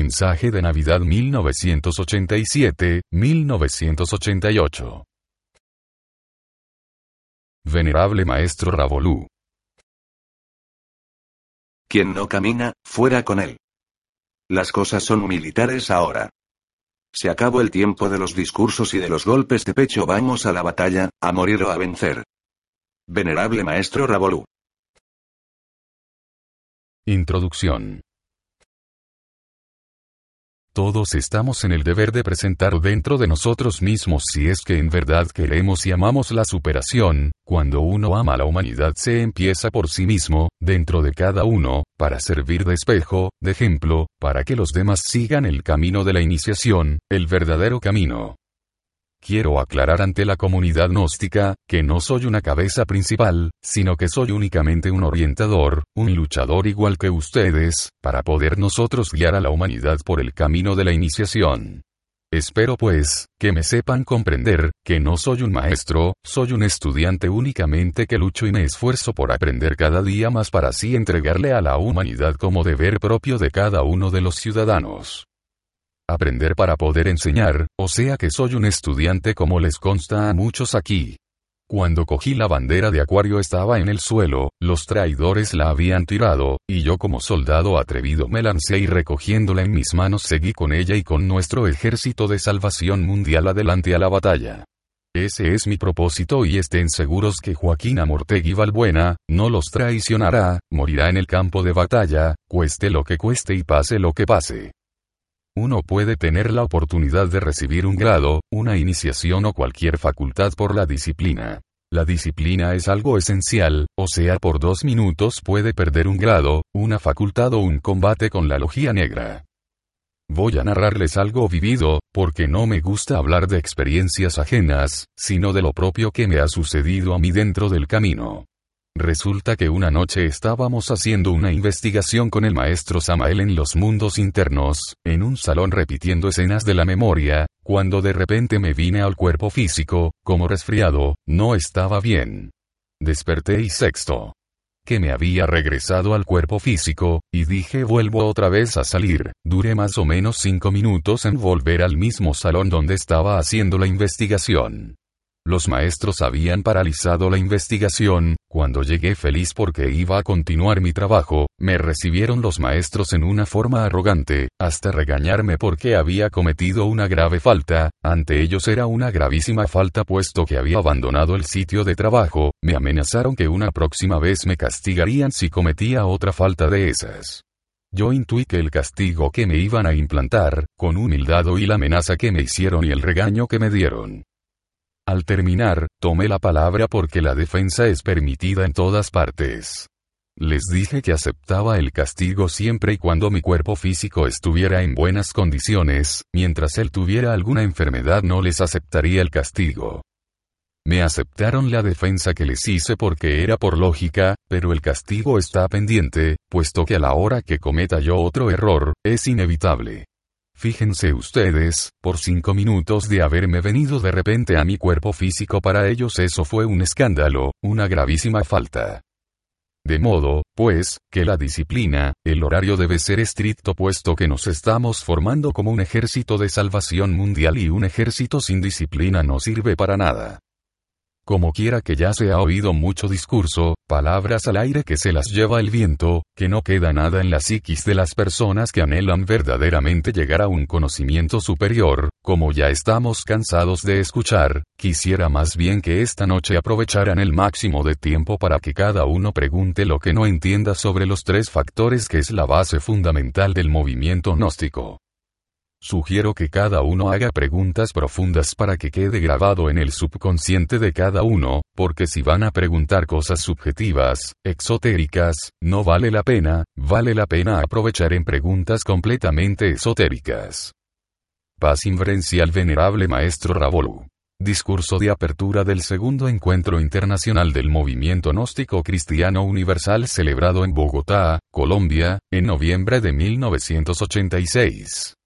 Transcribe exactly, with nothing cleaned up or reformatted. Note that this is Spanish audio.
Mensaje de Navidad mil novecientos ochenta y siete, mil novecientos ochenta y ocho. Venerable Maestro Ravolú. Quien no camina, fuera con él. Las cosas son militares ahora. Se acabó el tiempo de los discursos y de los golpes de pecho. Vamos a la batalla, a morir o a vencer. Venerable Maestro Ravolú. Introducción. Todos estamos en el deber de presentar dentro de nosotros mismos, si es que en verdad queremos y amamos la superación. Cuando uno ama a la humanidad, se empieza por sí mismo, dentro de cada uno, para servir de espejo, de ejemplo, para que los demás sigan el camino de la iniciación, el verdadero camino. Quiero aclarar ante la comunidad gnóstica, que no soy una cabeza principal, sino que soy únicamente un orientador, un luchador igual que ustedes, para poder nosotros guiar a la humanidad por el camino de la iniciación. Espero pues, que me sepan comprender, que no soy un maestro, soy un estudiante únicamente que lucho y me esfuerzo por aprender cada día más para así entregarle a la humanidad como deber propio de cada uno de los ciudadanos. Aprender para poder enseñar, o sea que soy un estudiante como les consta a muchos aquí. Cuando cogí la bandera de Acuario estaba en el suelo, los traidores la habían tirado, y yo como soldado atrevido me lancé y recogiéndola en mis manos seguí con ella y con nuestro ejército de salvación mundial adelante a la batalla. Ese es mi propósito y estén seguros que Joaquín Amortegui Valbuena, no los traicionará, morirá en el campo de batalla, cueste lo que cueste y pase lo que pase. Uno puede tener la oportunidad de recibir un grado, una iniciación o cualquier facultad por la disciplina. La disciplina es algo esencial, o sea, por dos minutos puede perder un grado, una facultad o un combate con la logia negra. Voy a narrarles algo vivido, porque no me gusta hablar de experiencias ajenas, sino de lo propio que me ha sucedido a mí dentro del camino. Resulta que una noche estábamos haciendo una investigación con el maestro Samael en los mundos internos, en un salón repitiendo escenas de la memoria, cuando de repente me vine al cuerpo físico, como resfriado, no estaba bien. Desperté y sexto. Que me había regresado al cuerpo físico, y dije vuelvo otra vez a salir. Duré más o menos cinco minutos en volver al mismo salón donde estaba haciendo la investigación. Los maestros habían paralizado la investigación. Cuando llegué feliz porque iba a continuar mi trabajo, me recibieron los maestros en una forma arrogante, hasta regañarme porque había cometido una grave falta. Ante ellos era una gravísima falta puesto que había abandonado el sitio de trabajo. Me amenazaron que una próxima vez me castigarían si cometía otra falta de esas. Yo intuí que el castigo que me iban a implantar, con humildad oí la amenaza que me hicieron y el regaño que me dieron. Al terminar, tomé la palabra porque la defensa es permitida en todas partes. Les dije que aceptaba el castigo siempre y cuando mi cuerpo físico estuviera en buenas condiciones, mientras él tuviera alguna enfermedad no les aceptaría el castigo. Me aceptaron la defensa que les hice porque era por lógica, pero el castigo está pendiente, puesto que a la hora que cometa yo otro error, es inevitable. Fíjense ustedes, por cinco minutos de haberme venido de repente a mi cuerpo físico para ellos eso fue un escándalo, una gravísima falta. De modo, pues, que la disciplina, el horario debe ser estricto puesto que nos estamos formando como un ejército de salvación mundial y un ejército sin disciplina no sirve para nada. Como quiera que ya se ha oído mucho discurso, palabras al aire que se las lleva el viento, que no queda nada en la psiquis de las personas que anhelan verdaderamente llegar a un conocimiento superior, como ya estamos cansados de escuchar, quisiera más bien que esta noche aprovecharan el máximo de tiempo para que cada uno pregunte lo que no entienda sobre los tres factores que es la base fundamental del movimiento gnóstico. Sugiero que cada uno haga preguntas profundas para que quede grabado en el subconsciente de cada uno, porque si van a preguntar cosas subjetivas, exotéricas, no vale la pena, vale la pena aprovechar en preguntas completamente esotéricas. Paz inverencia al venerable maestro Ravolú. Discurso de apertura del segundo encuentro internacional del movimiento gnóstico cristiano universal celebrado en Bogotá, Colombia, en noviembre de mil novecientos ochenta y seis.